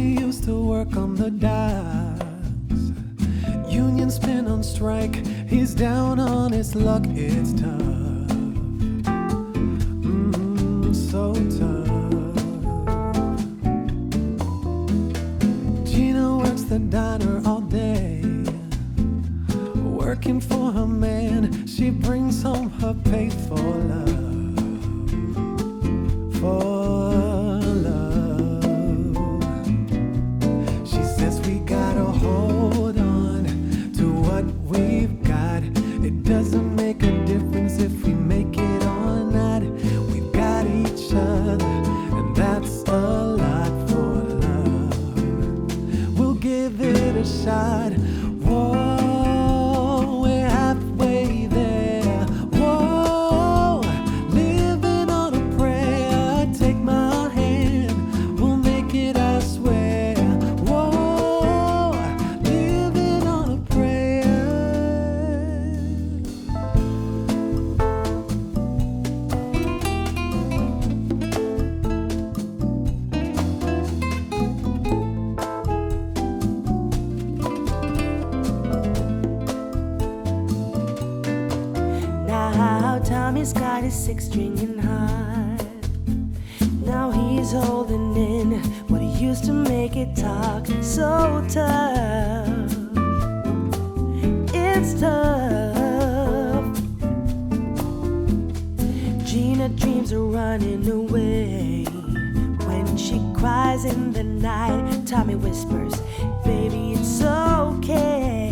used to work on the docks. Union's been on strike, he's down on his luck, it's tough. So tough. Gina works the diner all day, working for her man. She brings home her pay for love, for love. She says we gotta hold on to what we've got. It doesn't make a difference if we make it or not. We've got each other, and that's a lot for love. We'll give it a shot. Whoa, we're halfway there. Whoa, living on a prayer. Take my hand, we'll make it, I swear. Whoa, living on a prayer. Now Tommy's got his six-string in heart. Now he's holding in what he used to make it talk so tough. It's tough. Gina dreams of running away. When she cries in the night, Tommy whispers, "Baby, it's okay."